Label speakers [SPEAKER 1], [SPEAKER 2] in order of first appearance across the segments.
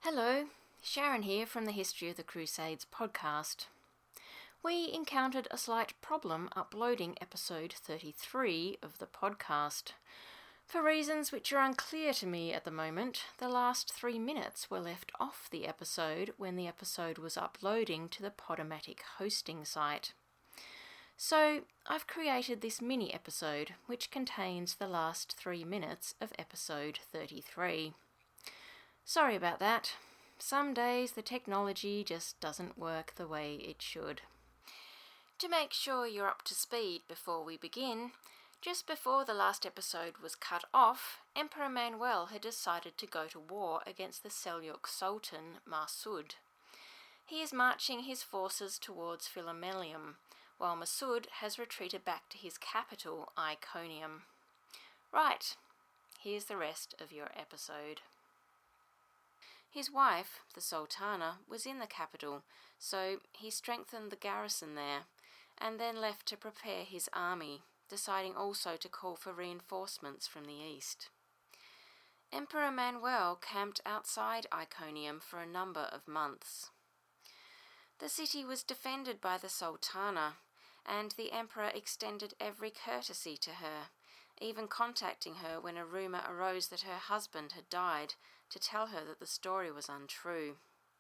[SPEAKER 1] Hello, Sharon here from the History of the Crusades podcast. We encountered a slight problem uploading episode 33 of the podcast. For reasons which are unclear to me at the moment, the last 3 minutes were left off the episode when the episode was uploading to the Podomatic hosting site. So I've created this mini episode which contains the last 3 minutes of episode 33. Sorry about that. Some days the technology just doesn't work the way it should. To make sure you're up to speed before we begin, just before the last episode was cut off, Emperor Manuel had decided to go to war against the Seljuk Sultan Masud. He is marching his forces towards Philomelium, while Masud has retreated back to his capital, Iconium. Right, here's the rest of your episode. His wife, the Sultana, was in the capital, so he strengthened the garrison there, and then left to prepare his army, deciding also to call for reinforcements from the east. Emperor Manuel camped outside Iconium for a number of months. The city was defended by the Sultana, and the emperor extended every courtesy to her, even contacting her when a rumour arose that her husband had died to tell her that the story was untrue.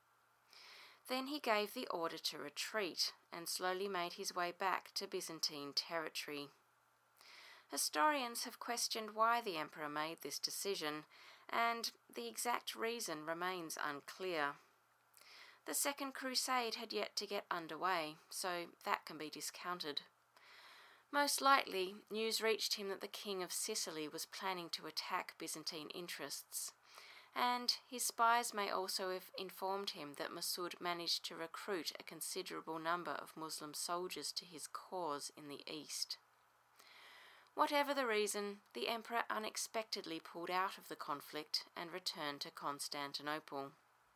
[SPEAKER 1] Then he gave the order to retreat and slowly made his way back to Byzantine territory. Historians have questioned why the emperor made this decision, and the exact reason remains unclear. The Second Crusade had yet to get underway, so that can be discounted. Most likely, news reached him that the King of Sicily was planning to attack Byzantine interests, and his spies may also have informed him that Masud managed to recruit a considerable number of Muslim soldiers to his cause in the east. Whatever the reason, the emperor unexpectedly pulled out of the conflict and returned to Constantinople.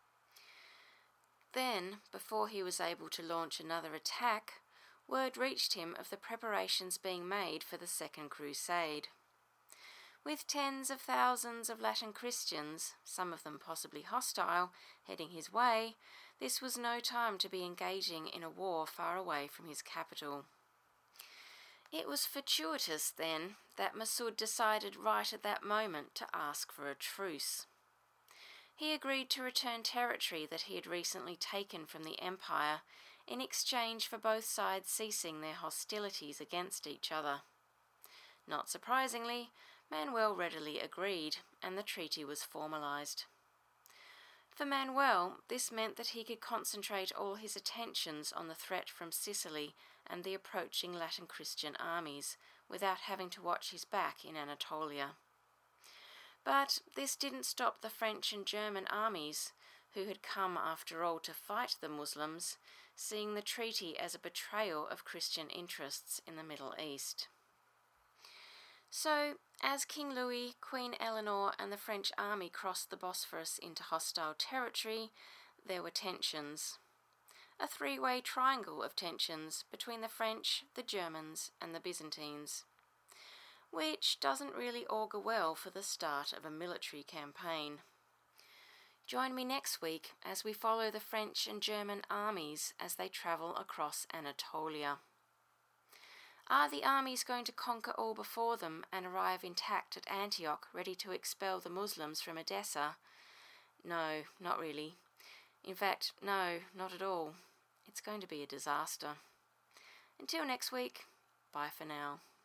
[SPEAKER 1] Then, before he was able to launch another attack, word reached him of the preparations being made for the Second Crusade. With tens of thousands of Latin Christians, some of them possibly hostile, heading his way, this was no time to be engaging in a war far away from his capital. It was fortuitous, then, that Masud decided right at that moment to ask for a truce. He agreed to return territory that he had recently taken from the empire in exchange for both sides ceasing their hostilities against each other. Not surprisingly, Manuel readily agreed, and the treaty was formalised. For Manuel, this meant that he could concentrate all his attentions on the threat from Sicily and the approaching Latin Christian armies, without having to watch his back in Anatolia. But this didn't stop the French and German armies, who had come after all to fight the Muslims, seeing the treaty as a betrayal of Christian interests in the Middle East. So, as King Louis, Queen Eleanor and the French army crossed the Bosphorus into hostile territory, there were tensions. A three-way triangle of tensions between the French, the Germans and the Byzantines, which doesn't really augur well for the start of a military campaign. Join me next week as we follow the French and German armies as they travel across Anatolia. Are the armies going to conquer all before them and arrive intact at Antioch, ready to expel the Muslims from Edessa? No, not really. In fact, no, not at all. It's going to be a disaster. Until next week, bye for now.